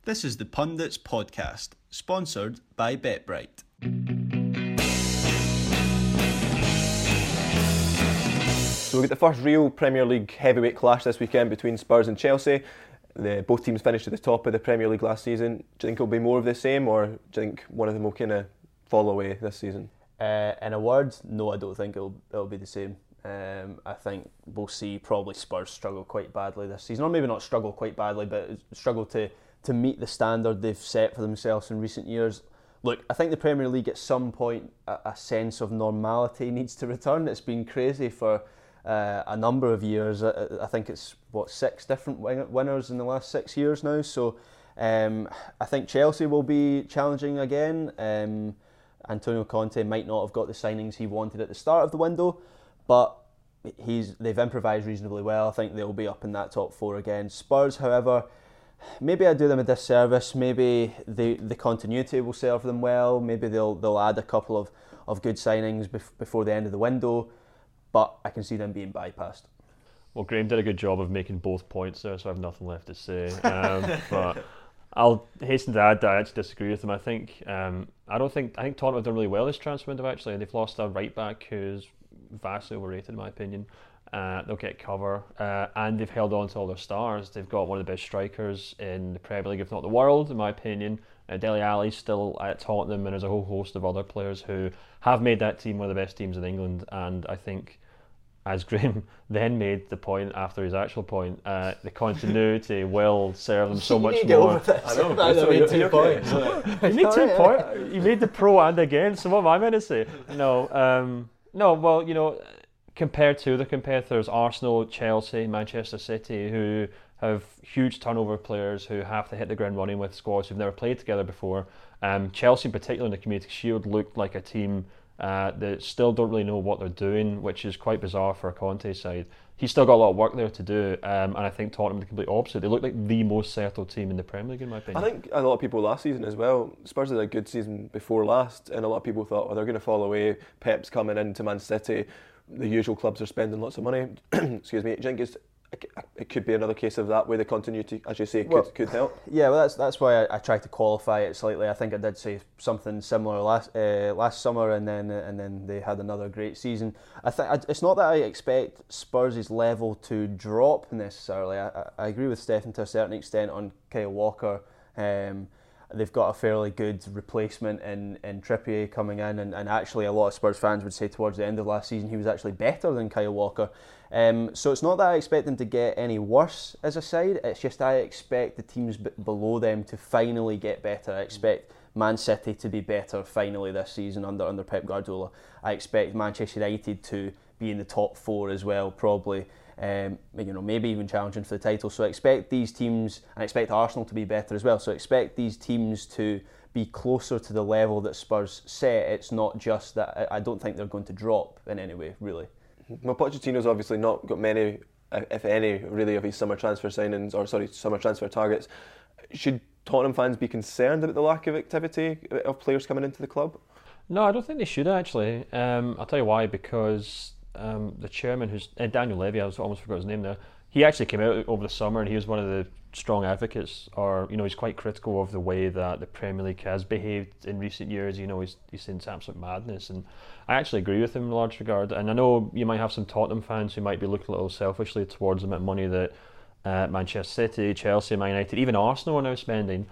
This is the Pundits Podcast, sponsored by BetBright. So we get the first real Premier League heavyweight clash this weekend between Spurs and Chelsea. Both teams finished at the top of the Premier League last season. Do you think it'll be more of the same, or do you think one of them will kind of fall away this season? In a word, no, I don't think it'll be the same. I think we'll see probably Spurs struggle quite badly this season, or maybe not struggle quite badly, but struggle to meet the standard they've set for themselves in recent years. Look, I think the Premier League at some point a sense of normality needs to return. It's been crazy for a number of years. I think it's 6 different winners in the last 6 years now. So I think Chelsea will be challenging again. Antonio Conte might not have got the signings he wanted at the start of the window, but they've improvised reasonably well. I think they'll be up in that top 4 again. Spurs, however, maybe I do them a disservice. Maybe the continuity will serve them well. Maybe they'll add a couple of good signings before the end of the window, but I can see them being bypassed. Well, Graham did a good job of making both points there, so I have nothing left to say. But I'll hasten to add that I actually disagree with him. I think Tottenham have done really well this transfer window. Actually, they've lost a right back who's vastly overrated in my opinion. They'll get cover, and they've held on to all their stars. They've got one of the best strikers in the Premier League, if not the world, in my opinion. Dele Alli's still at Tottenham, and there's a whole host of other players who have made that team one of the best teams in England. And I think, as Graham then made the point after his actual point, the continuity will serve them so much more. I know. You made 2 points. You made 2 points. You made the pro and against. So what am I meant to say? No. Well, you know, compared to the competitors, Arsenal, Chelsea, Manchester City, who have huge turnover of players who have to hit the ground running with squads who've never played together before. Chelsea, in particular in the Community Shield, looked like a team that still don't really know what they're doing, which is quite bizarre for a Conte side. He's still got a lot of work there to do, and I think Tottenham are the complete opposite. They look like the most settled team in the Premier League, in my opinion. I think a lot of people last season as well, Spurs had a good season before last, and a lot of people thought, they're going to fall away. Pep's coming into Man City. The usual clubs are spending lots of money. Excuse me. Do you think it could be another case of that, where the continuity, as you say, could help? Yeah, well, that's why I tried to qualify it slightly. I think I did say something similar last summer, and then they had another great season. It's not that I expect Spurs' level to drop necessarily. I agree with Stefan to a certain extent on Kyle Walker. They've got a fairly good replacement in Trippier coming in, and actually a lot of Spurs fans would say towards the end of last season he was actually better than Kyle Walker. So it's not that I expect them to get any worse as a side, it's just I expect the teams below them to finally get better. I expect Man City to be better finally this season under Pep Guardiola. I expect Manchester United to be in the top 4 as well, probably. Maybe even challenging for the title. So I expect these teams, and I expect Arsenal to be better as well. So I expect these teams to be closer to the level that Spurs set. It's not just that I don't think they're going to drop in any way, really. Well, Pochettino's obviously not got many, if any, really, of his summer transfer targets. Should Tottenham fans be concerned about the lack of activity of players coming into the club? No, I don't think they should actually. I'll tell you why, because the chairman, who's Daniel Levy, I almost forgot his name there, he actually came out over the summer and he was one of the strong advocates, he's quite critical of the way that the Premier League has behaved in recent years. He's saying it's absolute madness, and I actually agree with him in a large regard. And I know you might have some Tottenham fans who might be looking a little selfishly towards the amount of money that Manchester City, Chelsea, Man United, even Arsenal are now spending,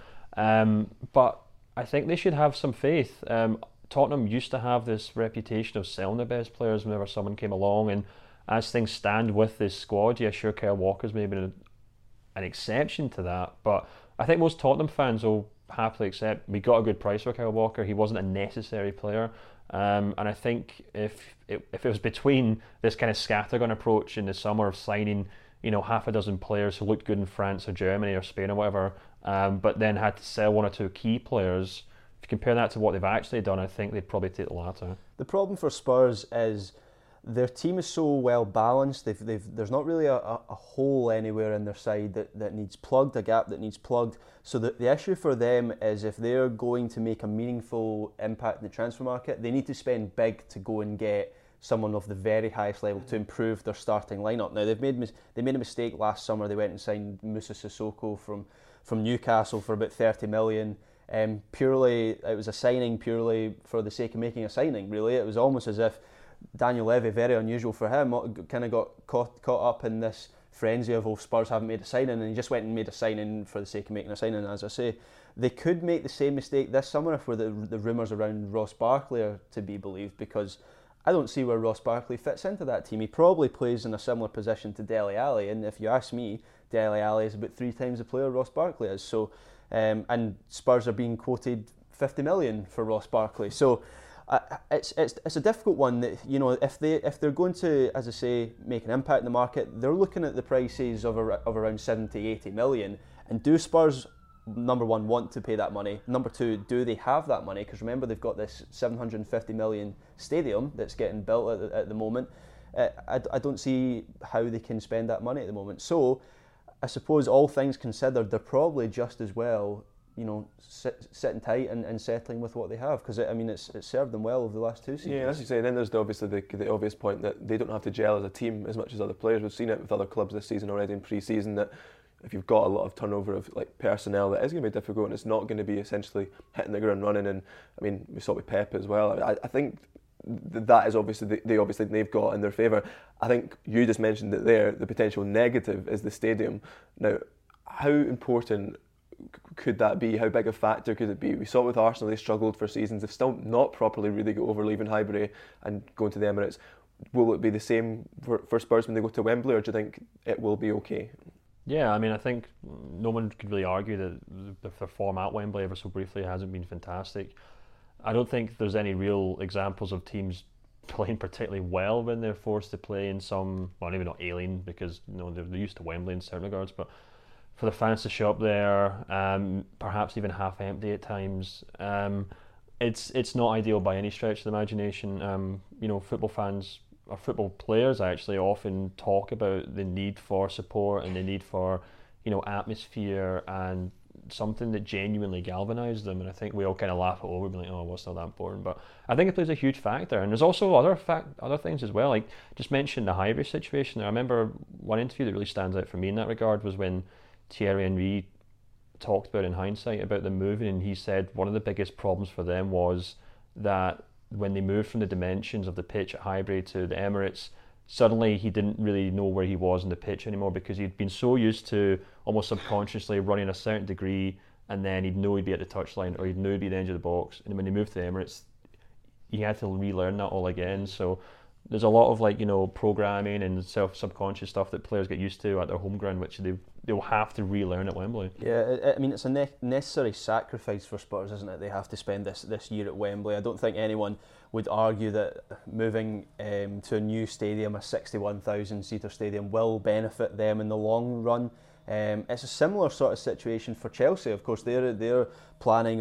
but I think they should have some faith. Tottenham used to have this reputation of selling their best players whenever someone came along, and as things stand with this squad, yeah, sure, Kyle Walker's maybe an exception to that, but I think most Tottenham fans will happily accept we got a good price for Kyle Walker. He wasn't a necessary player, and I think if it was between this kind of scattergun approach in the summer of signing half a dozen players who looked good in France or Germany or Spain or whatever, but then had to sell 1 or 2 key players, if you compare that to what they've actually done, I think they'd probably take the latter. The problem for Spurs is their team is so well balanced. There's not really a hole anywhere in their side that needs plugged, a gap that needs plugged. So the issue for them is, if they're going to make a meaningful impact in the transfer market, they need to spend big to go and get someone of the very highest level to improve their starting lineup. Now they made a mistake last summer. They went and signed Moussa Sissoko from Newcastle for about 30 million. Purely, it was a signing purely for the sake of making a signing, really. It was almost as if Daniel Levy, very unusual for him, kind of got caught up in this frenzy of, oh, Spurs haven't made a signing, and he just went and made a signing for the sake of making a signing. As I say, they could make the same mistake this summer if the rumours around Ross Barkley are to be believed, because I don't see where Ross Barkley fits into that team. He probably plays in a similar position to Dele Alli, and if you ask me, Dele Alli is about 3 times the player Ross Barkley is. So, and Spurs are being quoted 50 million for Ross Barkley. So it's a difficult one. That, you know, if they're going to, as I say, make an impact in the market, they're looking at the prices of around 70, 80 million. And do Spurs, number one, want to pay that money? Number two, do they have that money? Because remember, they've got this 750 million stadium that's getting built at the moment. I don't see how they can spend that money at the moment. So I suppose, all things considered, they're probably just as well, you know, sitting tight and settling with what they have, because I mean it's served them well over the last 2 seasons. Yeah, as you say, then there's the obvious point that they don't have to gel as a team as much as other players. We've seen it with other clubs this season already in pre-season, that if you've got a lot of turnover of like personnel, that is going to be difficult, and it's not going to be essentially hitting the ground running. And I mean, we saw it with Pep as well. I think that is obviously they've got in their favour. I think you just mentioned that there, the potential negative is the stadium. Now, how important could that be? How big a factor could it be? We saw it with Arsenal, they struggled for seasons. They've still not properly really got over leaving Highbury and going to the Emirates. Will it be the same for Spurs when they go to Wembley, or do you think it will be okay? Yeah, I mean, I think no one could really argue that their form at Wembley, ever so briefly, hasn't been fantastic. I don't think there's any real examples of teams playing particularly well when they're forced to play in some, well, maybe not alien, because you know they're used to Wembley in certain regards, but for the fans to show up there, perhaps even half empty at times, it's not ideal by any stretch of the imagination. You know, football fans or football players actually often talk about the need for support and the need for, you know, atmosphere and something that genuinely galvanises them. And I think we all kind of laugh it over, being like, oh, well, it's not that important. But I think it plays a huge factor. And there's also other things as well. Like, just mentioned the Highbury situation. I remember one interview that really stands out for me in that regard was when Thierry Henry talked about, in hindsight, about them moving, and he said one of the biggest problems for them was that when they moved from the dimensions of the pitch at Highbury to the Emirates, suddenly he didn't really know where he was on the pitch anymore, because he'd been so used to almost subconsciously running a certain degree, and then he'd know he'd be at the touchline or he'd know he'd be at the edge of the box, and when he moved to the Emirates he had to relearn that all again. So there's a lot of, like, you know, programming and subconscious stuff that players get used to at their home ground, which they'll have to relearn at Wembley. Yeah, I mean, it's a necessary sacrifice for Spurs, isn't it? They have to spend this year at Wembley. I don't think anyone would argue that moving to a new stadium, a 61,000-seater stadium, will benefit them in the long run. It's a similar sort of situation for Chelsea. Of course, they're planning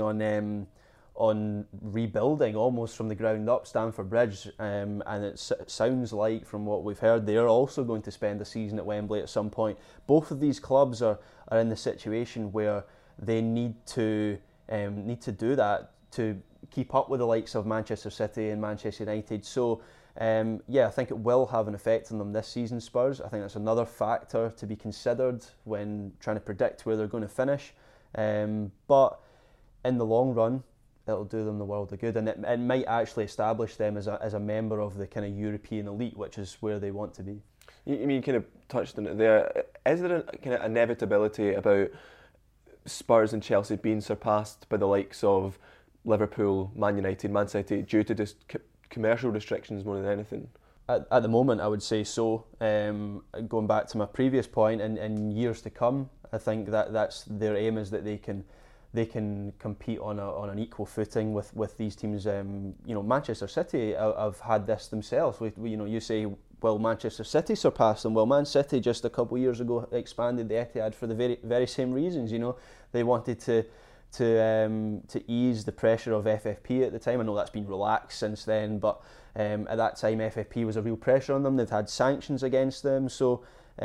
on rebuilding almost from the ground up Stamford Bridge, and it sounds like, from what we've heard, they're also going to spend a season at Wembley at some point. Both of these clubs are in the situation where they need to do that to keep up with the likes of Manchester City and Manchester United. So I think it will have an effect on them this season, Spurs. I think that's another factor to be considered when trying to predict where they're going to finish. But in the long run, it'll do them the world of good, and it might actually establish them as a member of the kind of European elite, which is where they want to be. You kind of touched on it there. Is there a kind of inevitability about Spurs and Chelsea being surpassed by the likes of Liverpool, Man United, Man City, due to just commercial restrictions more than anything? At the moment, I would say so. Going back to my previous point, in years to come, I think that's their aim, is that they can compete on an equal footing with these teams. Manchester City have had this themselves. You say, will Manchester City surpass them? Well, Man City just a couple of years ago expanded the Etihad for the very, very same reasons. They wanted to ease the pressure of FFP at the time. I know that's been relaxed since then, but at that time FFP was a real pressure on them. They've had sanctions against them, so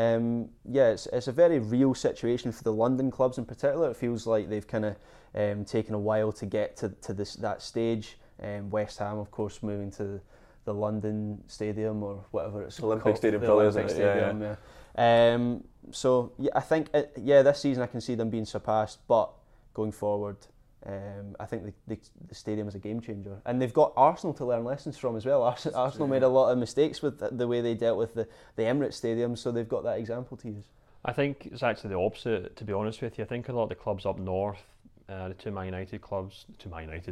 it's a very real situation for the London clubs in particular. It feels like they've kind of taken a while to get to that stage. West Ham, of course, moving to the London Stadium or whatever it's Olympic called. Stadium, The probably, Olympic isn't it? Stadium, yeah. So yeah, I think this season I can see them being surpassed, but going forward, I think the stadium is a game changer, and they've got Arsenal to learn lessons from as well. Arsenal made a lot of mistakes with the way they dealt with the Emirates Stadium, so they've got that example to use. I think it's actually the opposite, to be honest with you. I think a lot of the clubs up north, the two Manchester clubs, Be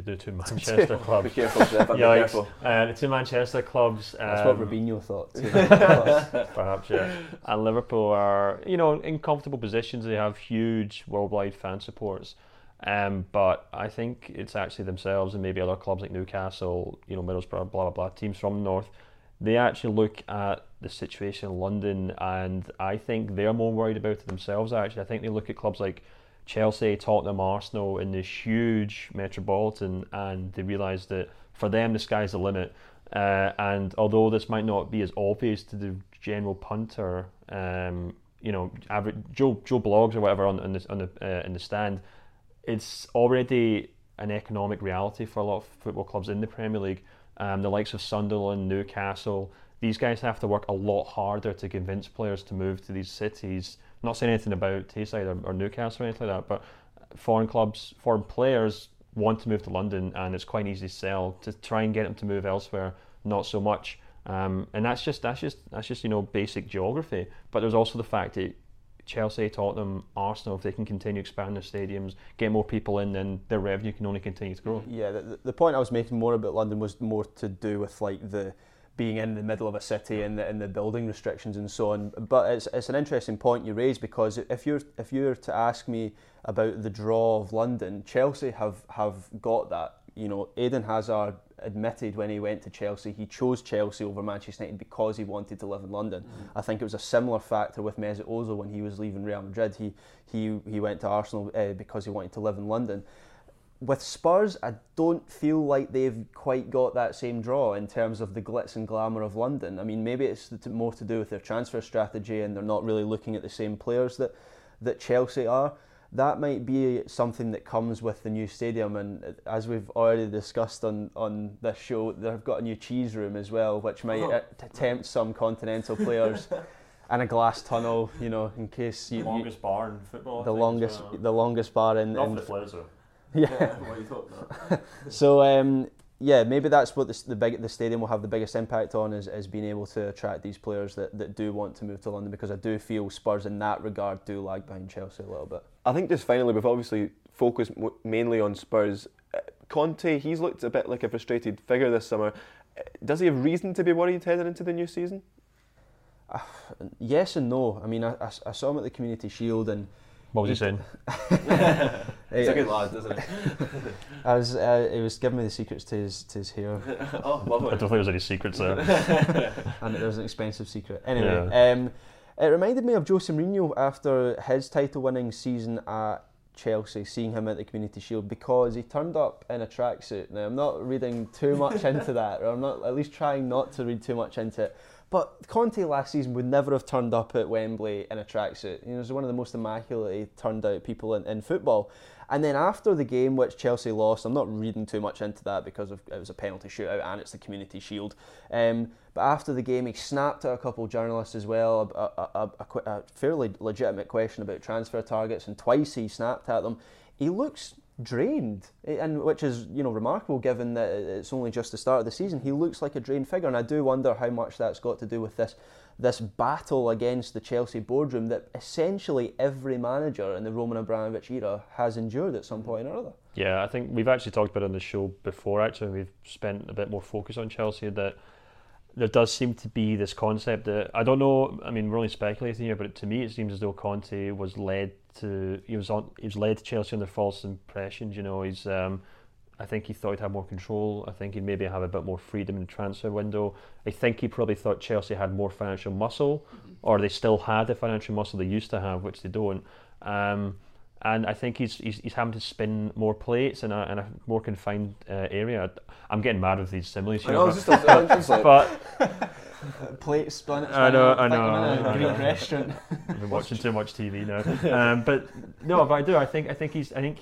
careful, Steph, be careful. the two Manchester clubs. That's what Robinho thought too. Perhaps, yeah. And Liverpool are, in comfortable positions. They have huge worldwide fan supports. But I think it's actually themselves and maybe other clubs like Newcastle, Middlesbrough, blah, blah, blah, teams from the north. They actually look at the situation in London, and I think they're more worried about it themselves, actually. I think they look at clubs like Chelsea, Tottenham, Arsenal in this huge metropolitan, and they realise that for them the sky's the limit. And although this might not be as obvious to the general punter, average Joe Bloggs or whatever in the stand, it's already an economic reality for a lot of football clubs in the Premier League. The likes of Sunderland, Newcastle, these guys have to work a lot harder to convince players to move to these cities. I'm not saying anything about Tayside or Newcastle or anything like that, but foreign players want to move to London, and it's quite easy to sell. To try and get them to move elsewhere, not so much. And that's just basic geography. But there's also the fact that Chelsea, Tottenham, Arsenal, if they can continue expanding their stadiums, get more people in, then their revenue can only continue to grow. Yeah, the point I was making more about London was more to do with like the being in the middle of a city and the building restrictions and so on. But it's an interesting point you raise, because if you're to ask me about the draw of London, Chelsea have got that. Eden Hazard admitted when he went to Chelsea, he chose Chelsea over Manchester United because he wanted to live in London. I think it was a similar factor with Mesut Ozil when he was leaving Real Madrid. He went to Arsenal because he wanted to live in London. With Spurs, I don't feel like they've quite got that same draw in terms of the glitz and glamour of London. I mean, maybe it's more to do with their transfer strategy, and they're not really looking at the same players that Chelsea are. That might be something that comes with the new stadium, and as we've already discussed on this show, they've got a new cheese room as well, which might tempt some continental players, and a glass tunnel, in case the longest bar in football. The longest bar in. Not for the players though. Yeah. What are you talking about? So maybe that's what the stadium will have the biggest impact on, is being able to attract these players that do want to move to London, because I do feel Spurs in that regard do lag behind Chelsea a little bit. I think just finally, we've obviously focused mainly on Spurs. Conte, he's looked a bit like a frustrated figure this summer. Does he have reason to be worried heading into the new season? Yes and no. I mean, I saw him at the Community Shield, and what was he saying? He's a good lad, isn't he? He was giving me the secrets to his hair. Oh, lovely. I don't think there's any secrets there. And it was an expensive secret. Anyway, it reminded me of Jose Mourinho after his title-winning season at Chelsea, seeing him at the Community Shield, because he turned up in a tracksuit. Now, I'm not reading too much into that, or I'm not at least trying not to read too much into it. But Conte last season would never have turned up at Wembley in a tracksuit. He was one of the most immaculately turned out people in football. And then after the game, which Chelsea lost, I'm not reading too much into that because it was a penalty shootout and it's the Community Shield. But after the game, he snapped at a couple of journalists as well, a fairly legitimate question about transfer targets, and twice he snapped at them. He looks drained, and which is remarkable given that it's only just the start of the season. He looks like a drained figure, and I do wonder how much that's got to do with this battle against the Chelsea boardroom that essentially every manager in the Roman Abramovich era has endured at some point or other. Yeah, I think we've actually talked about it on the show before. Actually, we've spent a bit more focus on Chelsea, that there does seem to be this concept that, I don't know, I mean, we're only speculating here, but to me it seems as though Conte was led to Chelsea under false impressions. I think he thought he'd have more control. I think he'd maybe have a bit more freedom in the transfer window. I think he probably thought Chelsea had more financial muscle, or they still had the financial muscle they used to have, which they don't. And I think he's having to spin more plates in a more confined area. I'm getting mad with these similes here. But plate spin. I know. In a Greek restaurant. I've been watching too much TV now. But I do. I think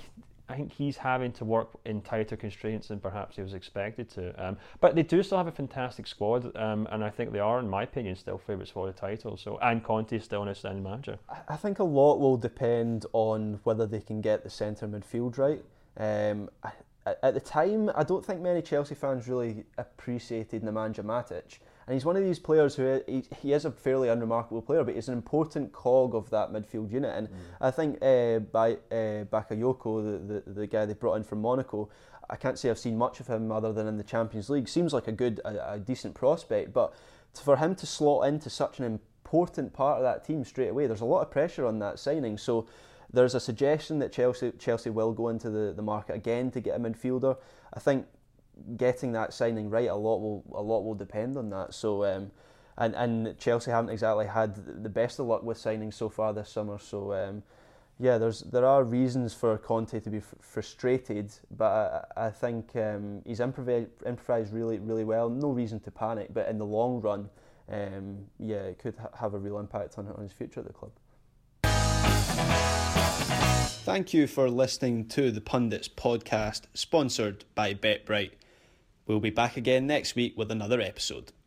I think he's having to work in tighter constraints than perhaps he was expected to. But they do still have a fantastic squad, and I think they are, in my opinion, still favourites for the title. So, and Conte is still an outstanding manager. I think a lot will depend on whether they can get the centre midfield right. At the time, I don't think many Chelsea fans really appreciated Nemanja Matic. And he's one of these players who he is a fairly unremarkable player, but he's an important cog of that midfield unit. And I think Bakayoko, the guy they brought in from Monaco, I can't say I've seen much of him other than in the Champions League. Seems like a decent prospect, but for him to slot into such an important part of that team straight away, there's a lot of pressure on that signing. So there's a suggestion that Chelsea will go into the market again to get a midfielder. I think getting that signing right, a lot will depend on that. So and Chelsea haven't exactly had the best of luck with signings so far this summer. So there are reasons for Conte to be frustrated, but I think he's improvised really, really well. No reason to panic, but in the long run, it could have a real impact on his future at the club. Thank you for listening to the Pundits podcast, sponsored by BetBright. We'll be back again next week with another episode.